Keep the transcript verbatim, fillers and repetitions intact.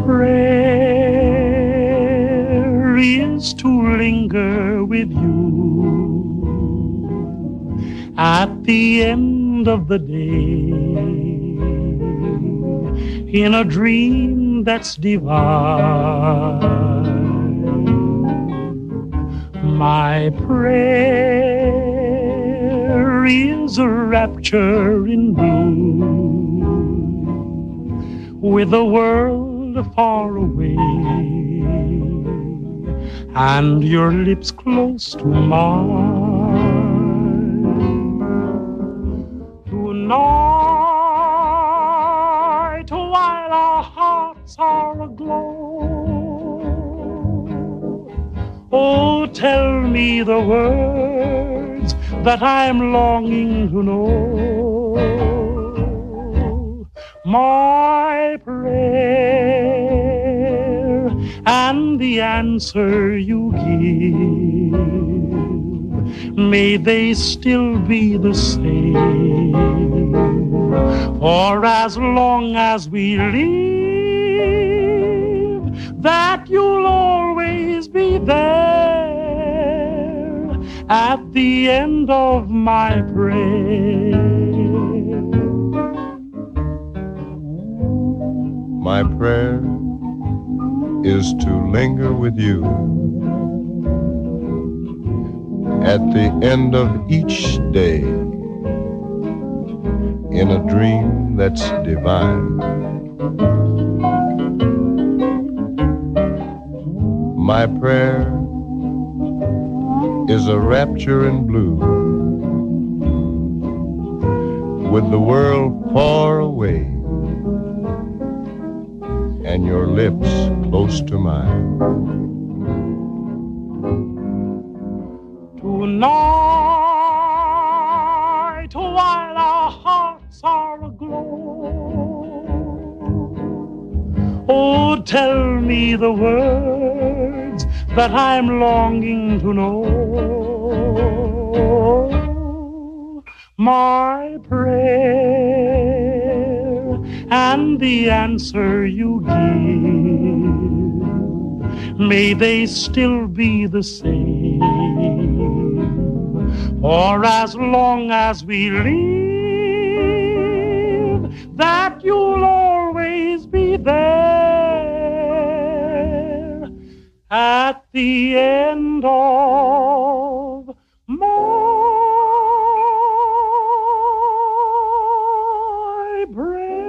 prayer is to linger with you at the end of the day in a dream that's divine. My prayer is a rapture in blue with the world far away and your lips close to mine. Tonight, while our hearts are aglow, oh, tell me the words that I'm longing to know. My prayer and the answer you give, may they still be the same. For as long as we live, that you'll always be there at the end of my prayer. My prayer is to linger with you at the end of each day in a dream that's divine. My prayer is a rapture in blue with the world far away and your lips close to mine. Tonight, while our hearts are aglow, oh, tell me the words that I'm longing to know. My prayer and the answer you give, may they still be the same. For as long as we live, that you'll always be there at the end of